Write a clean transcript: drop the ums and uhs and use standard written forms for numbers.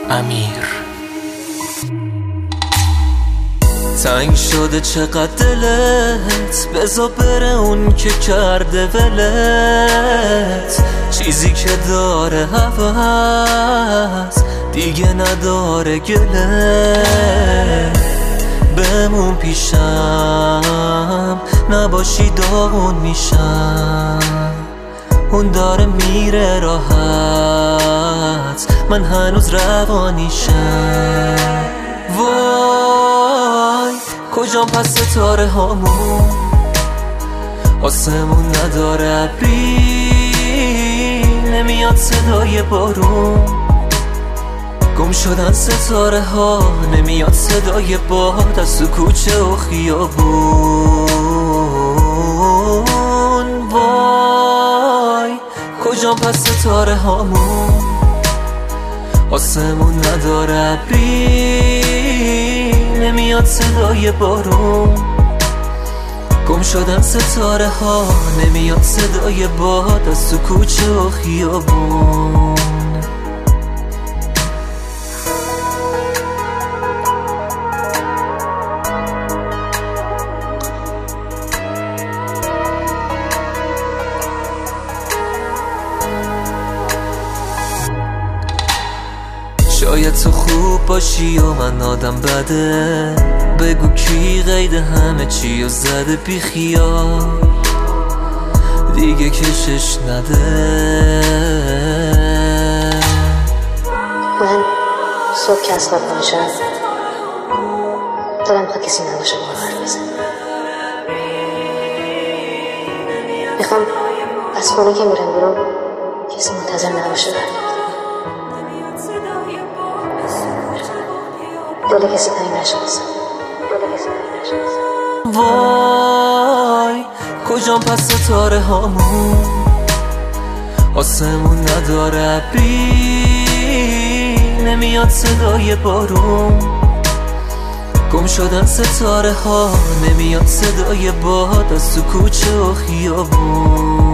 امیر. تنگ شده چقدر دلت، بذار بره اون که کرده ولت. چیزی که داره هوس دیگه نداره گله. بمون پیشم نباشی داغون میشم. اون داره میره راحت، من هنوز روانیشم. وای کجام پس ستاره هامون، آسمون نداره ابری، نمیاد صدای بارون. گم شدن ستاره ها، نمیاد صدای باد از تو کوچه و خیابون. وای کجام پس ستاره هامون، آسمون نداره ابری، نمیاد صدای بارون. گم شدن ستاره ها، نمیاد صدای باد از تو کوچه و خیابون. شاید تو خوب باشی و من آدم بده، بگو کی قید همه چی و زده بی خیال، دیگه کشش نده. من صبح که از خواب باشم دلم خواه کسی نباشه با حرف بزن. میخوام از خونه که میرم برم کسی منتظر نباشه برم. دل کسی تنگ نشد. وای کجام پس ستاره هامون، آسمون نداره ابری، نمیاد صدای بارون. گم شدن ستاره ها، نمیاد صدای باد از تو کوچه و خیابون.